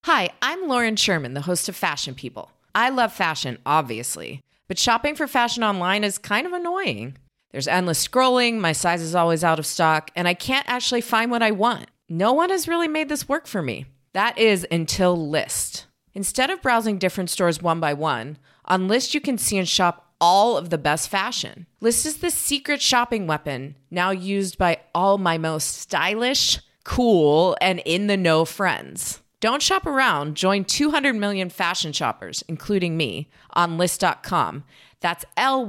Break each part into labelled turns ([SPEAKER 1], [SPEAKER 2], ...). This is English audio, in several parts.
[SPEAKER 1] Hi, I'm Lauren Sherman, the host of Fashion People. I love fashion, obviously, but shopping for fashion online is kind of annoying. There's endless scrolling, my size is always out of stock, and I can't actually find what I want. No one has really made this work for me. That is until Lyst. Instead of browsing different stores one by one, on Lyst you can see and shop all of the best fashion. Lyst is the secret shopping weapon, now used by all my most stylish, cool, and in-the-know friends. Don't shop around. Join 200 million fashion shoppers, including me, on Lyst.com. That's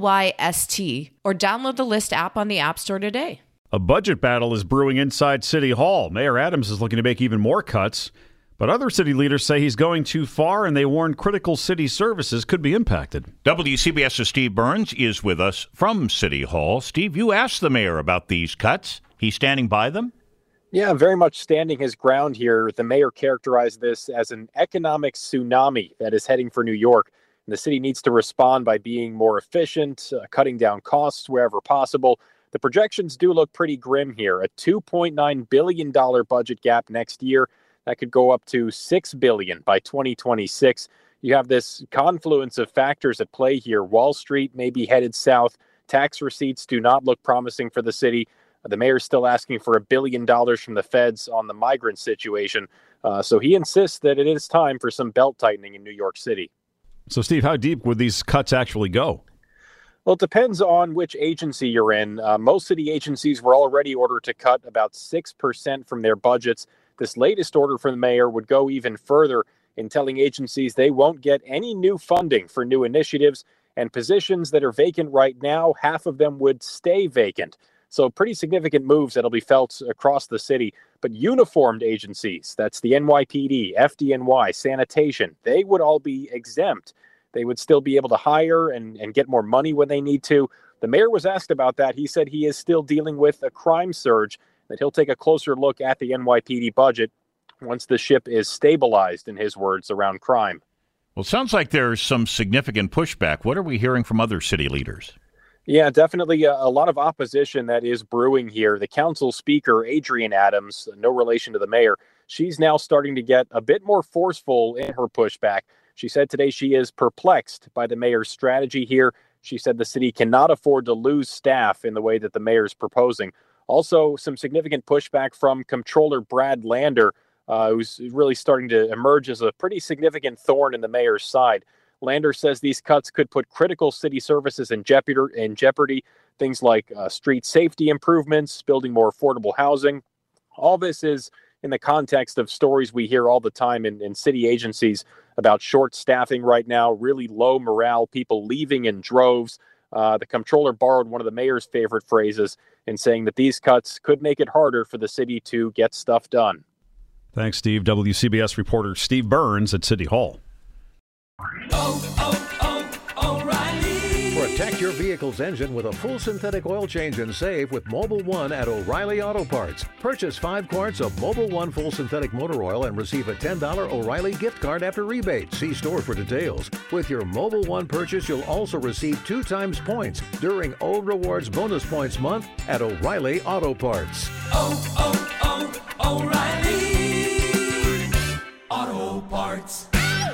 [SPEAKER 1] Lyst, or download the Lyst app on the App Store today.
[SPEAKER 2] A budget battle is brewing inside City Hall. Mayor Adams is looking to make even more cuts, but other city leaders say he's going too far, and they warn critical city services could be impacted.
[SPEAKER 3] WCBS's Steve Burns is with us from City Hall. Steve, you asked the mayor about these cuts. He's standing by them?
[SPEAKER 4] Yeah, very much standing his ground here. The mayor characterized this as an economic tsunami that is heading for New York. And the city needs to respond by being more efficient, cutting down costs wherever possible. The projections do look pretty grim here. A $2.9 billion budget gap next year. That could go up to $6 billion by 2026. You have this confluence of factors at play here. Wall Street may be headed south. Tax receipts do not look promising for the city. The mayor's still asking for $1 billion from the feds on the migrant situation. So he insists that it is time for some belt tightening in New York City.
[SPEAKER 2] So, Steve, how deep would these cuts actually go?
[SPEAKER 4] Well, it depends on which agency you're in. Most city agencies were already ordered to cut about 6% from their budgets. This latest order from the mayor would go even further in telling agencies they won't get any new funding for new initiatives, and positions that are vacant right now, half of them would stay vacant. So pretty significant moves that'll be felt across the city. But uniformed agencies, that's the NYPD, FDNY, sanitation, they would all be exempt. They would still be able to hire and get more money when they need to. The mayor was asked about that. He said he is still dealing with a crime surge, that he'll take a closer look at the NYPD budget once the ship is stabilized, in his words, around crime.
[SPEAKER 3] Well, it sounds like there's some significant pushback. What are we hearing from other city leaders?
[SPEAKER 4] Yeah, definitely a lot of opposition that is brewing here. The council speaker, Adrienne Adams, no relation to the mayor, she's now starting to get a bit more forceful in her pushback. She said today she is perplexed by the mayor's strategy here. She said the city cannot afford to lose staff in the way that the mayor's proposing. Also, some significant pushback from Comptroller Brad Lander, who's really starting to emerge as a pretty significant thorn in the mayor's side. Lander says these cuts could put critical city services in jeopardy. Things like street safety improvements, building more affordable housing. All this is in the context of stories we hear all the time in city agencies about short staffing right now, really low morale, people leaving in droves. The comptroller borrowed one of the mayor's favorite phrases in saying that these cuts could make it harder for the city to get stuff done.
[SPEAKER 2] Thanks, Steve. WCBS reporter Steve Burns at City Hall.
[SPEAKER 5] O'Reilly. Protect your vehicle's engine with a full synthetic oil change and save with Mobil 1 at O'Reilly Auto Parts. Purchase 5 quarts of Mobil 1 full synthetic motor oil and receive a $10 O'Reilly gift card after rebate. See store for details. With your Mobil 1 purchase, you'll also receive 2 times points during O Rewards Bonus Points Month at O'Reilly Auto Parts.
[SPEAKER 6] O'Reilly Auto Parts.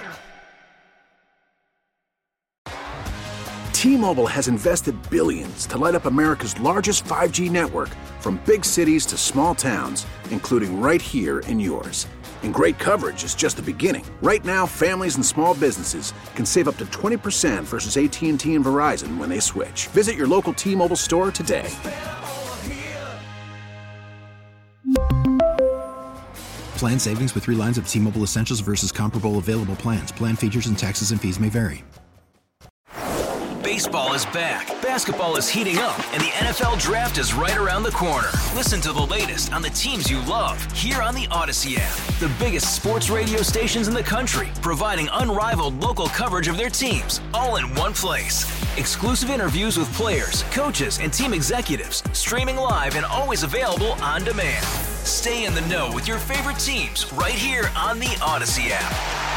[SPEAKER 7] T-Mobile has invested billions to light up America's largest 5G network, from big cities to small towns, including right here in yours. And great coverage is just the beginning. Right now, families and small businesses can save up to 20% versus AT&T and Verizon when they switch. Visit your local T-Mobile store today.
[SPEAKER 8] Plan savings with 3 lines of T-Mobile Essentials versus comparable available plans. Plan features and taxes and fees may vary.
[SPEAKER 9] Baseball is back, basketball is heating up, and the NFL Draft is right around the corner. Listen to the latest on the teams you love here on the Odyssey app. The biggest sports radio stations in the country, providing unrivaled local coverage of their teams, all in one place. Exclusive interviews with players, coaches, and team executives, streaming live and always available on demand. Stay in the know with your favorite teams right here on the Odyssey app.